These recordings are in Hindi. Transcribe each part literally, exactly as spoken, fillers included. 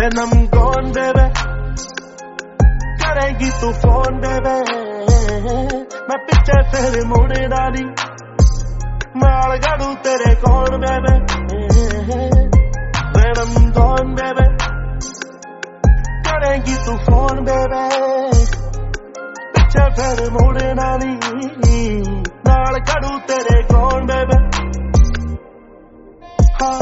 When I'm gone baby करेगी तू फोन baby मैं पीछे फिर मुड़ना नहीं मार गाड़ू तेरे कौन baby When I'm gone baby करेगी तू फोन baby पीछे फिर मुड़ना नहीं मार गाड़ू तेरे कौन baby हाँ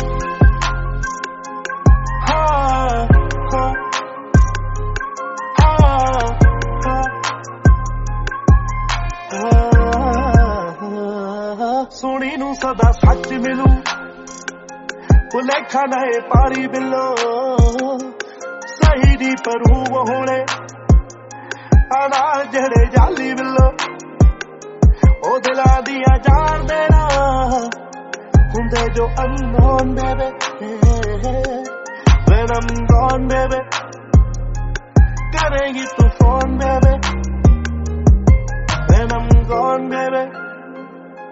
सोनी नू सदा सच मिलू भुलेखा नए पारी बिलो सही दी परू वो होने आना जड़े जाली बिलो ओ दिला दिया जान देना हुंदे जो अननोन बेबे When I'm gone baby करेगी तू phone baby When I'm gone baby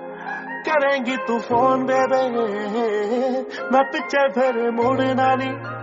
करेगी तू फोन baby मैं पीछे फिर मुड़ना नहीं